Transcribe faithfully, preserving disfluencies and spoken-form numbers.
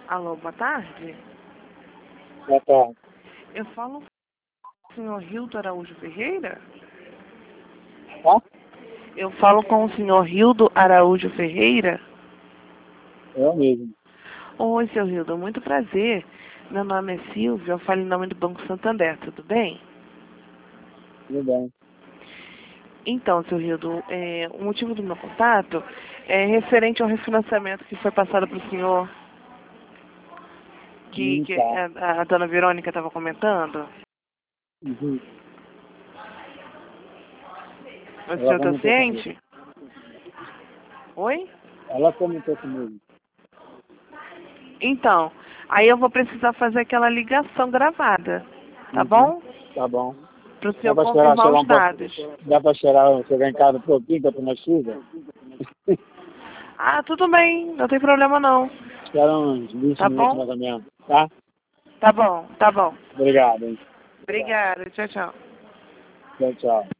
Alô, boa tarde. Boa tarde. Eu falo com o senhor Hildo Araújo Ferreira? Tá? Eu falo com o senhor Hildo Araújo Ferreira? Eu mesmo. Oi, seu Hildo, muito prazer. Meu nome é Silvia, eu falo em nome do Banco Santander, tudo bem? Tudo bem. Então, seu Hildo, é, o motivo do meu contato é referente ao refinanciamento que foi passado para o senhor, que, Hum, que tá. a, a dona Verônica estava comentando. Uhum. O Ela senhor está comentou comigo. ciente? Oi? Ela comentou comigo. Então, aí eu vou precisar fazer aquela ligação gravada, tá Uhum. bom? Tá bom. Para o Dá senhor pra esperar confirmar chegar os um pouco. dados. Dá pra esperar chegar em casa um pouquinho pra tomar chuva? Ah, tudo bem, não tem problema não. Espera uns vinte Tá minutos bom? mais ou menos. Tá? Tá bom, tá bom. Obrigado, hein? Obrigada, tchau, tchau. Tchau, tchau.